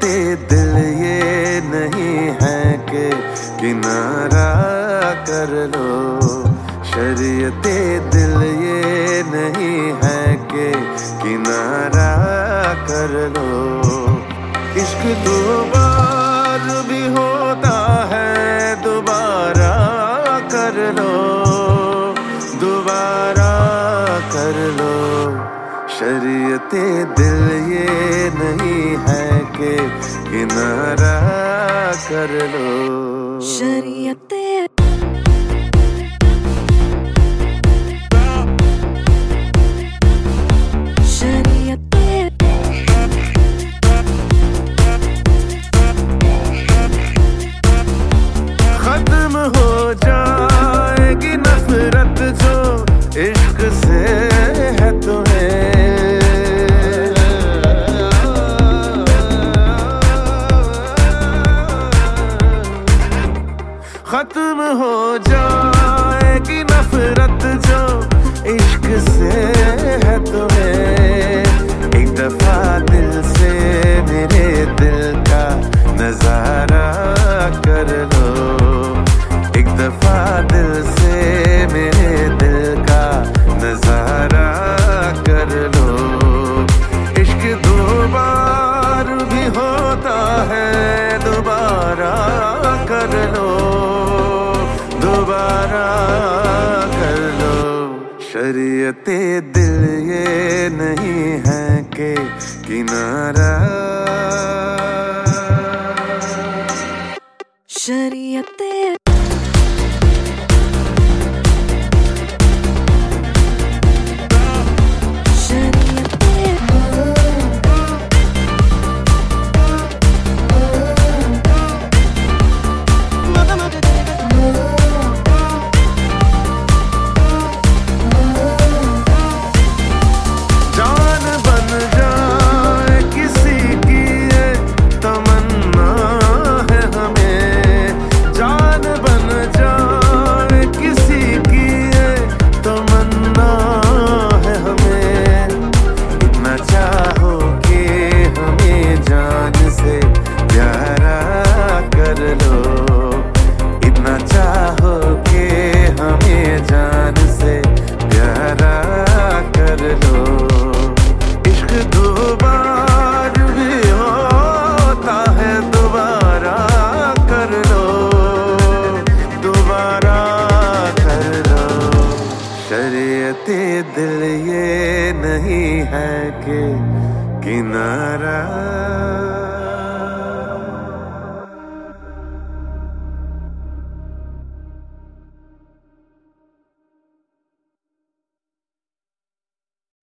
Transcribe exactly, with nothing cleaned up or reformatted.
शरीयते दिल ये नहीं है कि किनारा कर लो। शरीयते दिल ये नहीं है कि किनारा कर लो। इश्क दो बार भी होता है, दोबारा कर लो, दोबारा कर लो। शरीयते दिल ये नहीं है कि किनारा कर लो। शरीयते खत्म हो जाएगी नफरत जो इश्क से है तुम्हें। खत्म हो जाएगी नफरत जो इश्क से है तुम्हें। एक दफा दिल से मेरे दिल का नजारा कर लो। एक दफा दिल से मेरे दिल का नजारा कर लो। इश्क दो बार भी होता है, दोबारा कर लो, दोबारा कर लो। शरीयते दिल ये नहीं है कि किनारा। शरीयते शरीयते दिल ये नहीं है कि किनारा।